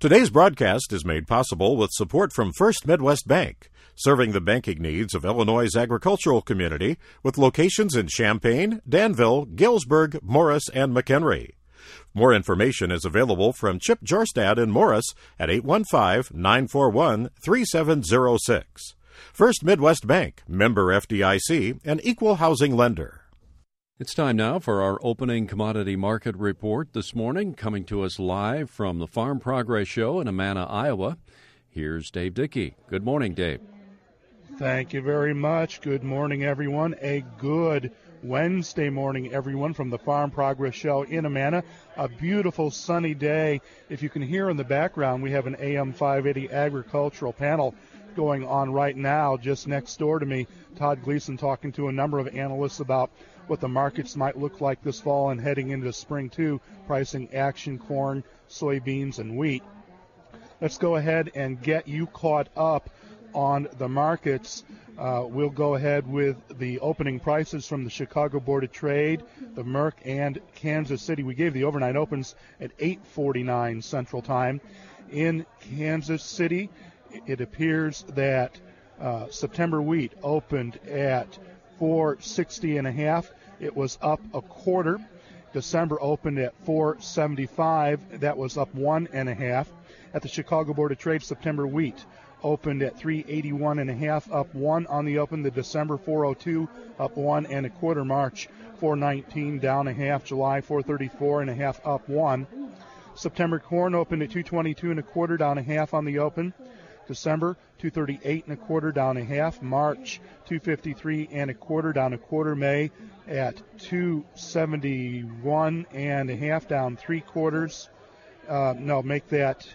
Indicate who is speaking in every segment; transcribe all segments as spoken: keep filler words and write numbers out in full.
Speaker 1: Today's broadcast is made possible with support from First Midwest Bank, serving the banking needs of Illinois' agricultural community with locations in Champaign, Danville, Galesburg, Morris, and McHenry. More information is available from Chip Jorstad in Morris at eight one five, nine four one, three seven zero six. First Midwest Bank, member F D I C, and equal housing lender.
Speaker 2: It's time now for our opening commodity market report this morning, coming to us live from the Farm Progress Show in Amana, Iowa. Here's Dave Dickey. Good morning, Dave.
Speaker 3: Thank you very much. Good morning, everyone. A good Wednesday morning, everyone, from the Farm Progress Show in Amana. A beautiful sunny day. If you can hear in the background, we have an A M five eighty agricultural panel going on right now just next door to me. Todd Gleason talking to a number of analysts about what the markets might look like this fall and heading into spring too, pricing action, corn, soybeans, and wheat. Let's go ahead and get you caught up on the markets. Uh, we'll go ahead with the opening prices from the Chicago Board of Trade, the Merck, and Kansas City. We gave the overnight opens at eight forty-nine Central Time. In Kansas City, it appears that uh, September wheat opened at four sixty and a half. It was up a quarter. December opened at four seventy-five. That was up one and a half. At the Chicago Board of Trade, September wheat opened at three eighty-one and a half, up one on the open. The December four oh two, up one and a quarter. March four nineteen, down a half. July four thirty-four and a half, up one. September corn opened at two twenty-two and a quarter, down a half on the open. December two thirty-eight and a quarter, down a half. March two fifty-three and a quarter, down a quarter. May at two seventy-one and a half, down three quarters. Uh, no, make that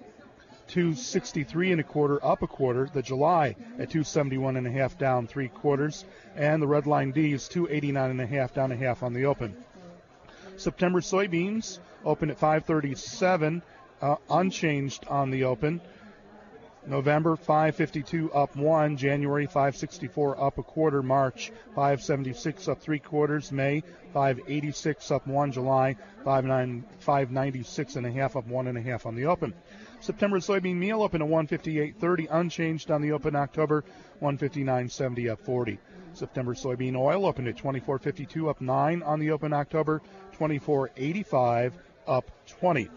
Speaker 3: two sixty-three and a quarter, up a quarter. The July at two seventy-one and a half, down three quarters. And the red line D is two eighty-nine and a half, down a half on the open. September soybeans open at five thirty-seven, uh, unchanged on the open. November five fifty-two, up one. January five sixty-four, up a quarter. March five seventy-six, up three quarters. May five eighty-six, up one. July five ninety-six and a half, up one and a half on the open. September soybean meal open at one fifty-eight thirty, unchanged on the open. October one fifty-nine seventy, up forty. September soybean oil opened at twenty-four fifty-two, up nine on the open. October twenty-four eighty-five, up twenty.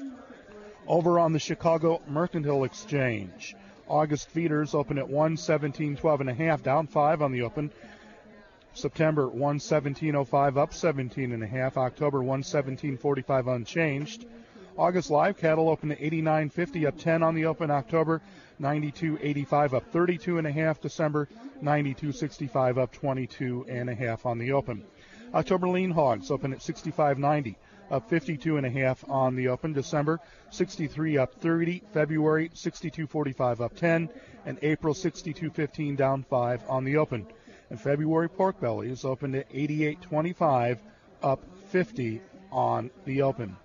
Speaker 3: Over on the Chicago Mercantile Exchange, August feeders open at one seventeen twelve and a half, down five on the open. September one seventeen oh five, up seventeen and a half. October one seventeen forty-five, unchanged. August live cattle open at eighty-nine fifty, up ten on the open. October ninety-two eighty-five, up thirty-two and a half. December ninety-two sixty-five, up twenty-two and a half on the open. October lean hogs open at sixty-five ninety, up fifty-two and a half on the open. December sixty-three, up thirty. February sixty-two forty-five, up ten. And April sixty-two fifteen, down five on the open. And February pork bellies opened at eighty-eight twenty-five, up fifty on the open.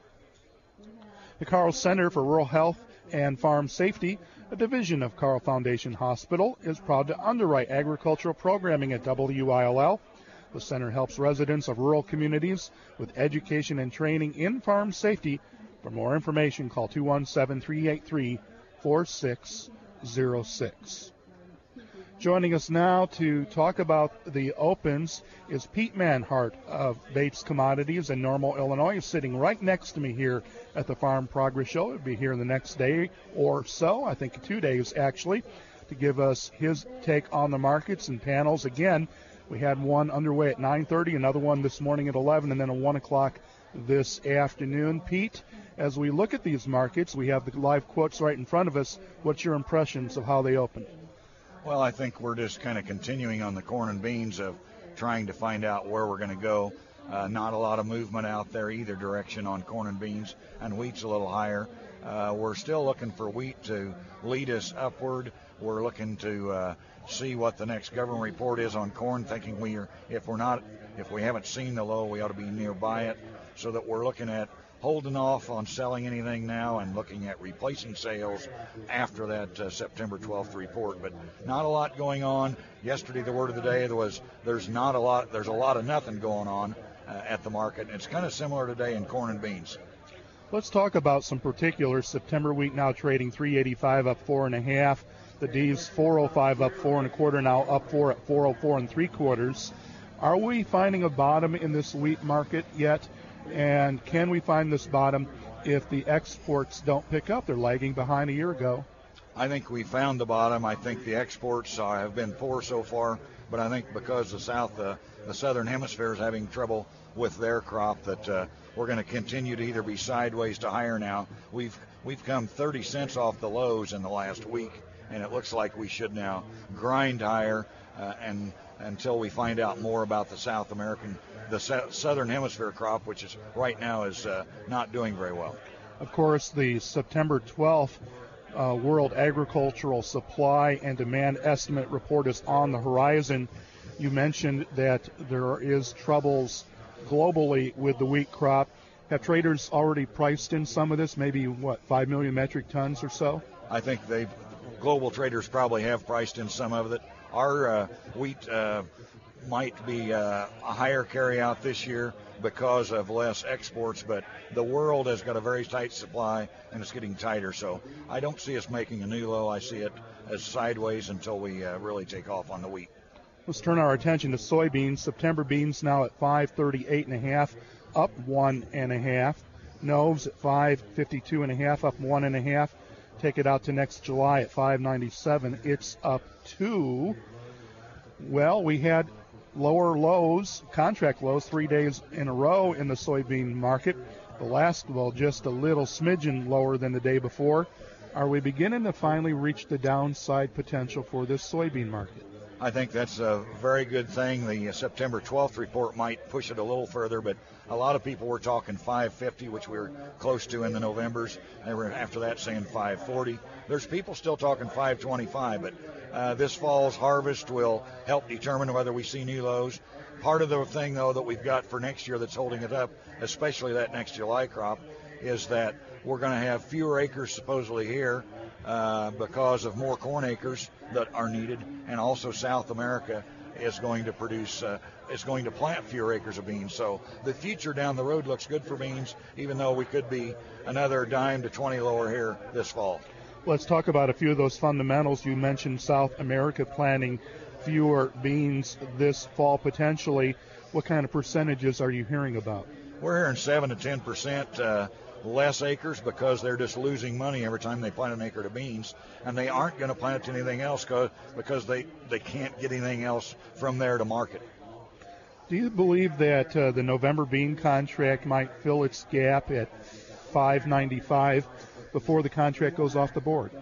Speaker 3: The Carl Center for Rural Health and Farm Safety, a division of Carl Foundation Hospital, is proud to underwrite agricultural programming at W I L L. The center helps residents of rural communities with education and training in farm safety. For more information, call two one seven, three eight three, four six zero six. Joining us now to talk about the opens is Pete Manhart of Bates Commodities in Normal, Illinois. He's sitting right next to me here at the Farm Progress Show. He'll be here the next day or so, I think two days actually, to give us his take on the markets and panels. Again, we had one underway at nine thirty, another one this morning at eleven, and then a one o'clock this afternoon. Pete, as we look at these markets, we have the live quotes right in front of us. What's your impressions of how they opened?
Speaker 4: Well, I think we're just kind of continuing on the corn and beans of trying to find out where we're going to go. Uh, not a lot of movement out there either direction on corn and beans, and wheat's a little higher. Uh, we're still looking for wheat to lead us upward. We're looking to uh, see what the next government report is on corn, thinking we are, if we're not, if we haven't seen the low, we ought to be nearby it, so that we're looking at holding off on selling anything now and looking at replacing sales after that uh, September twelfth report. But not a lot going on. Yesterday, the word of the day was there's not a lot, there's a lot of nothing going on uh, at the market. And it's kind of similar today in corn and beans.
Speaker 3: Let's talk about some particulars. September wheat now trading three eighty-five, up four and a half. The D's four oh five, up four and a quarter, now up four at four oh four and three quarters. Are we finding a bottom in this wheat market yet? And can we find this bottom if the exports don't pick up? They're lagging behind a year ago.
Speaker 4: I think we found the bottom. I think the exports uh, have been poor so far, but I think because the South, uh, the Southern Hemisphere is having trouble with their crop, that uh, we're going to continue to either be sideways to higher now. We've we've come thirty cents off the lows in the last week, and it looks like we should now grind higher uh, and until we find out more about the South American, the Southern Hemisphere crop, which is right now is uh, not doing very well.
Speaker 3: Of course, the September twelfth uh, World Agricultural Supply and Demand Estimate report is on the horizon. You mentioned that there is troubles globally with the wheat crop. Have traders already priced in some of this, maybe, what, five million metric tons or so?
Speaker 4: I think they global traders probably have priced in some of it. Our uh, wheat uh, might be uh, a higher carryout this year because of less exports, but the world has got a very tight supply and it's getting tighter. So I don't see us making a new low. I see it as sideways until we uh, really take off on the wheat.
Speaker 3: Let's turn our attention to soybeans. September beans now at five thirty-eight and a half, up one and a half. Noves at five fifty-two and a half, up one and a half. Take it out to next July at five ninety-seven. It's up two. Well, we had lower lows, contract lows, three days in a row in the soybean market. The last, well, just a little smidgen lower than the day before. Are we beginning to finally reach the downside potential for this soybean market?
Speaker 4: I think that's a very good thing. The September twelfth report might push it a little further, but a lot of people were talking five fifty, which we were close to in the Novembers. They were after that saying five forty. There's people still talking five twenty-five, but uh, this fall's harvest will help determine whether we see new lows. Part of the thing, though, that we've got for next year that's holding it up, especially that next July crop, is that we're going to have fewer acres supposedly here uh, because of more corn acres that are needed, and also South America is going to produce, uh, is going to plant fewer acres of beans. So the future down the road looks good for beans, even though we could be another dime to twenty lower here this fall.
Speaker 3: Let's talk about a few of those fundamentals. You mentioned South America planting fewer beans this fall potentially. What kind of percentages are you hearing about?
Speaker 4: We're hearing seven to ten percent uh, less acres because they're just losing money every time they plant an acre of beans, and they aren't going to plant anything else because they, they can't get anything else from there to market.
Speaker 3: Do you believe that uh, the November bean contract might fill its gap at five ninety-five before the contract goes off the board?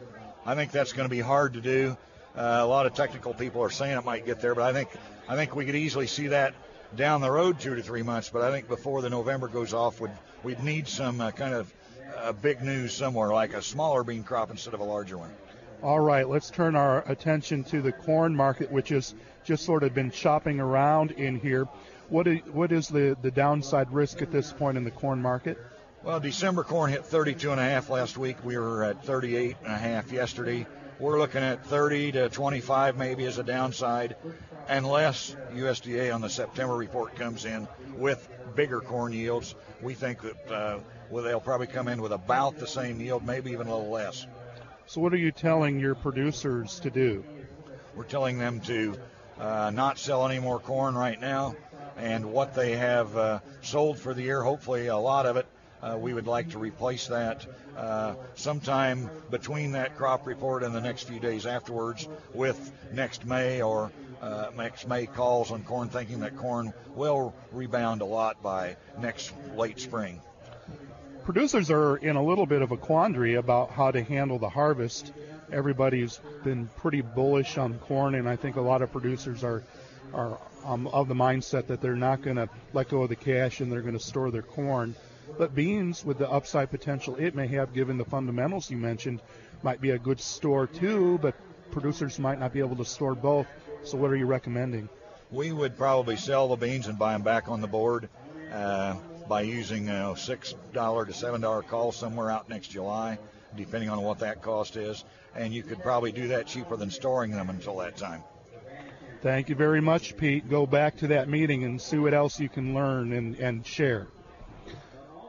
Speaker 4: I think that's going to be hard to do. Uh, a lot of technical people are saying it might get there, but I think I think we could easily see that down the road two to three months. But I think before the November goes off, we'd, we'd need some uh, kind of uh, big news somewhere, like a smaller bean crop instead of a larger one.
Speaker 3: All right, let's turn our attention to the corn market, which has just sort of been chopping around in here. What is, what is the, the downside risk at this point in the corn market?
Speaker 4: Well, December corn hit thirty-two and a half last week. We were at thirty-eight and a half yesterday. We're looking at thirty to twenty-five maybe as a downside, unless U S D A on the September report comes in with bigger corn yields. We think that uh, well, they'll probably come in with about the same yield, maybe even a little less.
Speaker 3: So what are you telling your producers to do?
Speaker 4: We're telling them to uh, not sell any more corn right now, and what they have uh, sold for the year, hopefully a lot of it, Uh, we would like to replace that uh, sometime between that crop report and the next few days afterwards with next May or uh, next May calls on corn, thinking that corn will rebound a lot by next late spring.
Speaker 3: Producers are in a little bit of a quandary about how to handle the harvest. Everybody's been pretty bullish on corn, and I think a lot of producers are are um, of the mindset that they're not going to let go of the cash and they're going to store their corn. But beans, with the upside potential it may have, given the fundamentals you mentioned, might be a good store too, but producers might not be able to store both. So what are you recommending?
Speaker 4: We would probably sell the beans and buy them back on the board uh, by using a six dollars to seven dollars call somewhere out next July, depending on what that cost is. And you could probably do that cheaper than storing them until that time.
Speaker 3: Thank you very much, Pete. Go back to that meeting and see what else you can learn and, and share.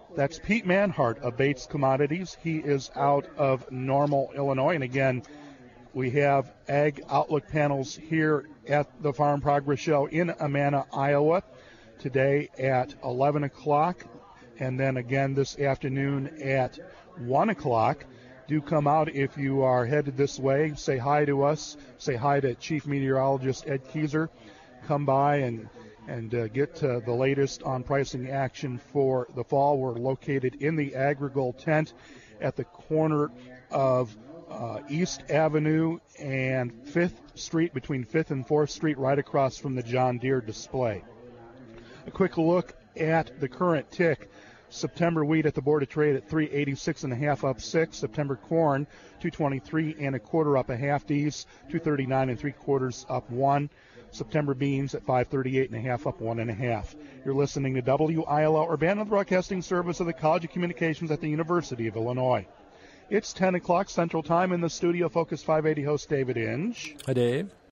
Speaker 3: That's Pete Manhart of Bates Commodities. He is out of Normal, Illinois. And again, we have Ag Outlook panels here at the Farm Progress Show in Amana, Iowa, today at eleven o'clock. And then again this afternoon at one o'clock. Do come out if you are headed this way. Say hi to us. Say hi to Chief Meteorologist Ed Kieser. Come by and and uh, get uh, the latest on pricing action for the fall. We're located in the Agricole tent at the corner of uh, East Avenue and fifth Street, between fifth and fourth Street, right across from the John Deere display. A quick look at the current tick. September wheat at the Board of Trade at three eighty-six and a half, up six. September corn two twenty-three and a quarter, up a half. D's two thirty-nine and three quarters, up one. September beans at five thirty-eight and a half, up one and a half. You're listening to W I L L, Urbana Broadcasting Service of the College of Communications at the University of Illinois. It's ten o'clock Central Time. In the studio, Focus five eighty host David Inge.
Speaker 5: Hi, Dave.